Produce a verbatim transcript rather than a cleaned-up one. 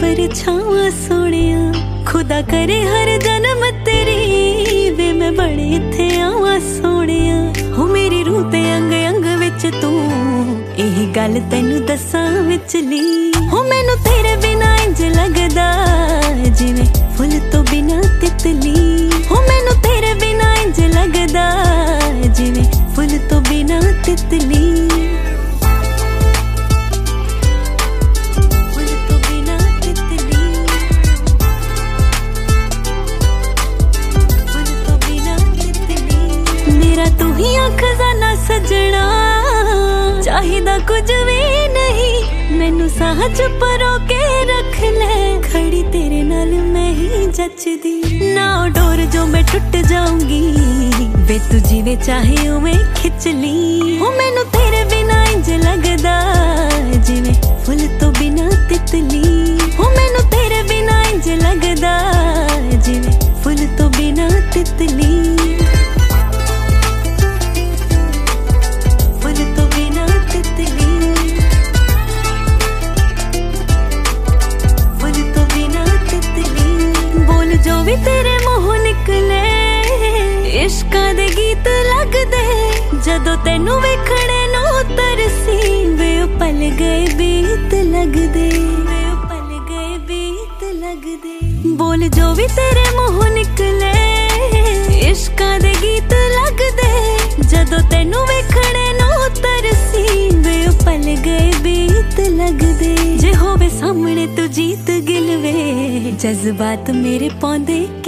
परछावां सोहणिया, खुदा करे हर जन्म तेरी वे मैं बड़े इत्थे आवां सोहणिया। हो मेरी रूह ते अंग अंग विच तू यही गल तैनू दसां विचली। हो मैनू तेरे बिना इंज लगदा जिवें फुल तो बिना तितली। हो मैनू तेरे बिना इंज लगदा जिवें फुल तो बिना तितली। खजाना सजना चाहिदा कुछ भी नहीं, मैनू साह चुप रोके रख ले। खड़ी तेरे नाल मैं ही जचदी, ना डोर जो मैं टूट जाऊंगी वे तू जिवें चाहे उवें खिच ली। हो मैनू तेरे बिना इंज लगदा जिवें फुल तो बिना तितली। हो मैनू तेरे बिना इंज लगदा जिवें फुल तो बिना तितली। तेरे मुँह निकले इश्कां दे गीत लगदे, जदों तैनू वेखणे नूं तरसी वे पल गए बीत लगदे। वे पल गए बीत लगदे। बोल जो भी तेरे मुँह निकले इश्कां दे गीत लगदे, जदों तैनू वेखणे नूं तरसी वे पल गए बीत लगदे। जे होवे सामने तू जीत गिलवे जज्बात मेरे पौंदे